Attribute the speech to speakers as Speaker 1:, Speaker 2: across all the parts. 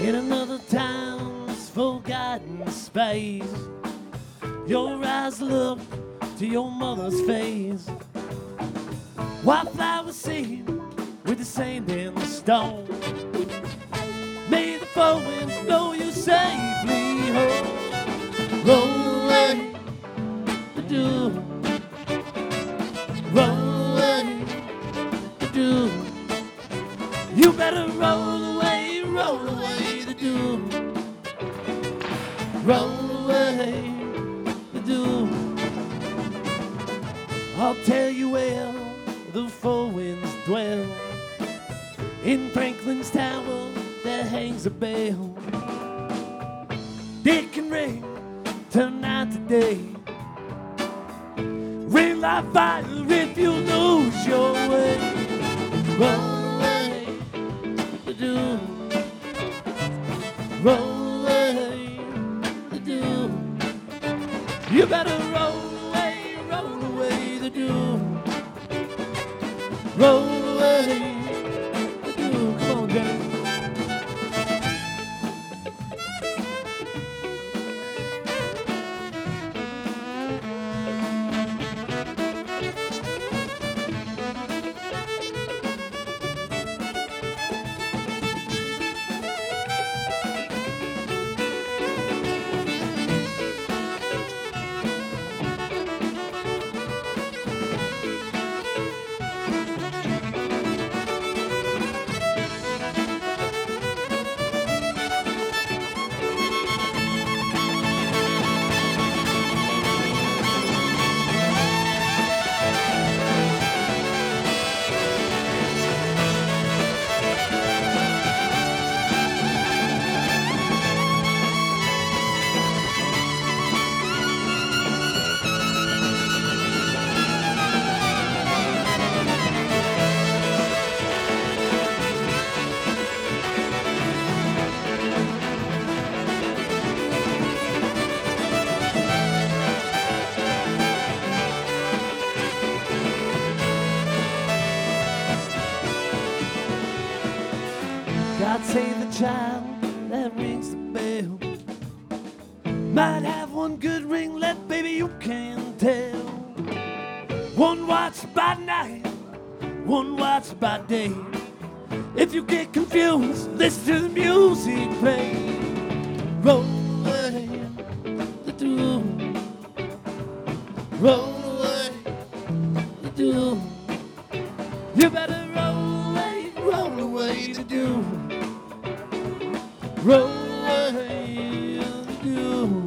Speaker 1: In another town's forgotten space, your eyes look to your mother's face. Wildflowers sing with the sand and the stone. May the four winds blow you safely home. Roll away the dew. Roll away the dew. You better roll away the dew. Roll away the dew. I'll tell you where the four winds dwell. In Franklin's Tower there hangs a bell. It can ring till night to day. Ring like fire if you lose your way. Roll away the dew. Roll away the dew. You better roll away the dew. Roll away the dew. Come on, Jack. God save the child that rings the bell. Might have one good ringlet, baby, you can tell. One watch by night, one watch by day. If you get confused, listen to the music play. Roll away the dew. Roll away the dew. You better roll away the dew. Roll away the dew.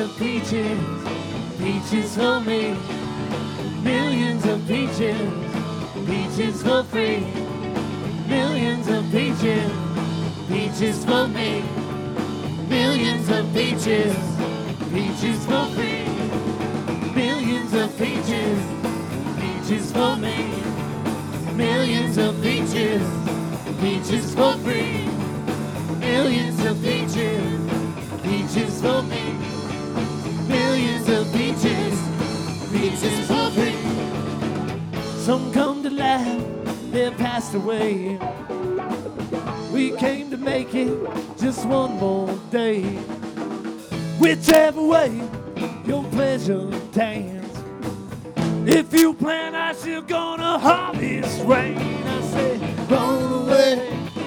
Speaker 1: of peaches, peaches for me. Millions of peaches, peaches for free. Millions of peaches, peaches for me. Millions of peaches, peaches for free. Millions of peaches, peaches for me. Millions of peaches, peaches for free. Millions of peaches, peaches for me. Millions of peaches, peaches for free. Some come to laugh, they're passed away. We came to make it just one more day. Whichever way your pleasure dance. If you plant ice, you're gonna harvest rain. I say, roll away,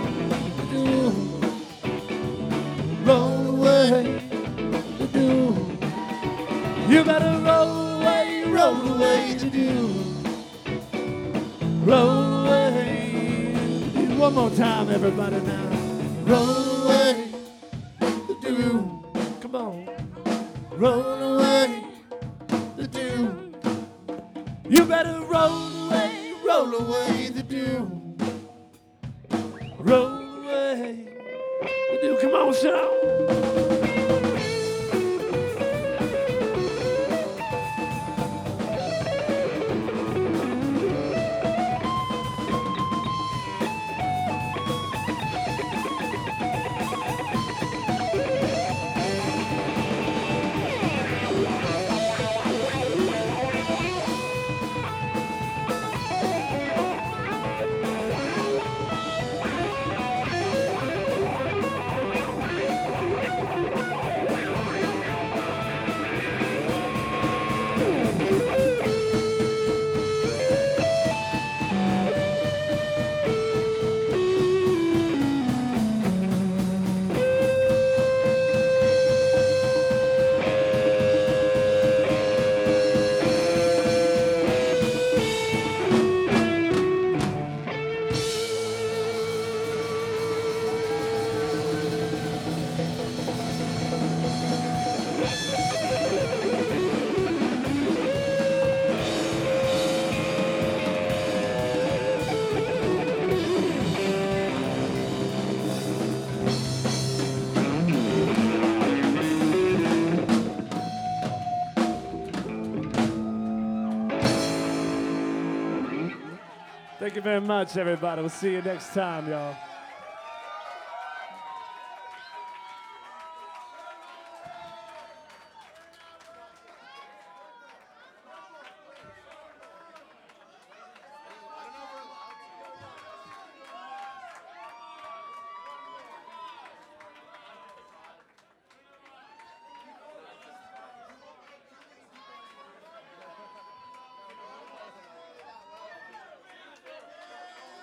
Speaker 1: roll away, you better roll away to do. Roll away. One more time, everybody now. Roll away the dew. Come on. Roll away the dew. You better roll away the dew. Roll away the dew. Come on, shout. Thank you very much, everybody. We'll see you next time, y'all.